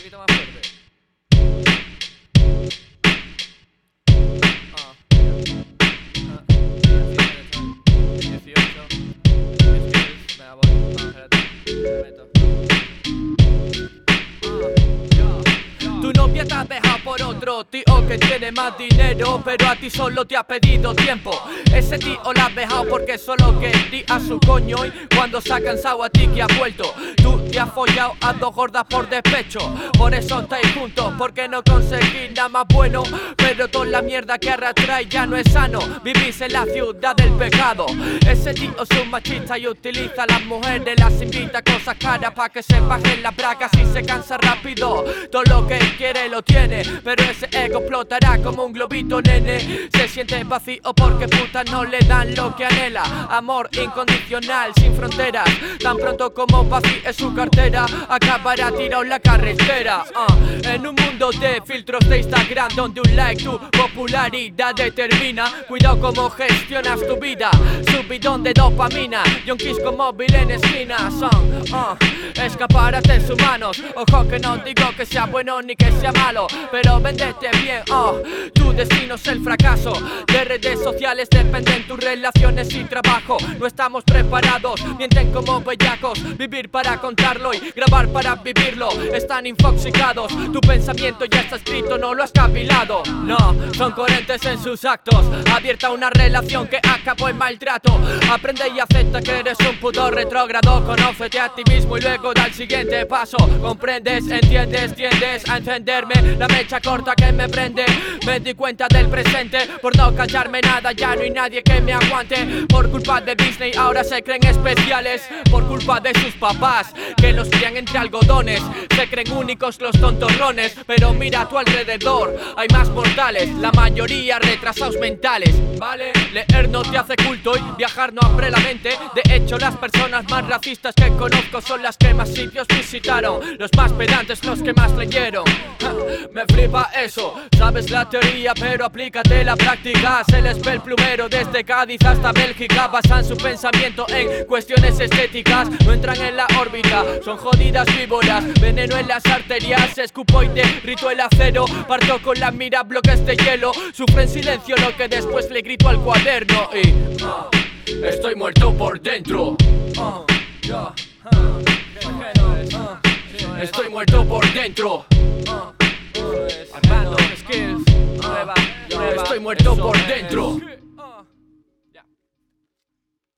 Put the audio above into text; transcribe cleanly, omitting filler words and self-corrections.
poquito más fuerte. 18. Venga, voy. Espérate. Me meto. Tu novia te ha dejado por otro tío que tiene más dinero, pero a ti solo te ha pedido tiempo. Ese tío la has dejado porque solo quería su coño, y cuando se ha cansado a ti que ha vuelto, tú te has follado a dos gordas por despecho. Por eso estáis juntos, porque no conseguís nada más bueno, pero toda la mierda que arrastráis ya no es sano. Vivís en la ciudad del pecado. Ese tío es un machista y utiliza a las mujeres, las invita a cosas caras pa' que se bajen las bragas y se cansa rápido. Todo lo que quiere lo tiene, pero ese ego explotará como un globito, nene. Se siente vacío porque putas no le dan lo que anhela. Amor incondicional, sin fronteras. Tan pronto como vacíe su cartera, acabará tirado en la carretera. En un mundo de filtros de Instagram, donde un like tu popularidad determina. Cuidado cómo gestionas tu vida, subidón de dopamina y un kiss con móvil en esquina. Son escaparates humanos. Ojo que no digo que sea bueno ni que sea malo, pero véndete bien. Tu destino es el fracaso. De redes sociales dependen tus relaciones y trabajo. No estamos preparados, mienten como bellacos. Vivir para contarlo y grabar para vivirlo. Están infoxicados, tu pensamiento ya está escrito, no lo has cavilado. No, son coherentes en sus actos. Abierta una relación que acabó en maltrato. Aprende y acepta que eres un puto retrógrado. Conócete a ti mismo y luego da el siguiente paso. Comprendes, entiendes, tiendes a entenderme. La mecha corta que me prende. Me di cuenta del presente. Por no callarme nada ya no hay nadie que me aguante. Por culpa de Disney ahora se creen especiales. Por culpa de sus papás que los crían entre algodones. Se creen únicos los tontorrones, pero mira a tu alrededor, hay más mortales, la mayoría retrasados mentales, ¿vale? Leer no te hace culto y viajar no abre la mente. De hecho las personas más racistas que conozco son las que más sitios visitaron. Los más pedantes los que más leyeron. Me flipa eso, sabes la teoría pero aplícate la práctica. Se les ve el plumero desde Cádiz hasta Bélgica. Basan su pensamiento en cuestiones estéticas. No entran en la órbita, son jodidas víboras. Veneno en las arterias, escupo y derrito el acero. Parto con la mira bloques de hielo. Sufre en silencio lo que después le grito al cuaderno. Y estoy muerto por dentro. Estoy muerto por dentro. Armando, skills, prueba. Estoy muerto por dentro.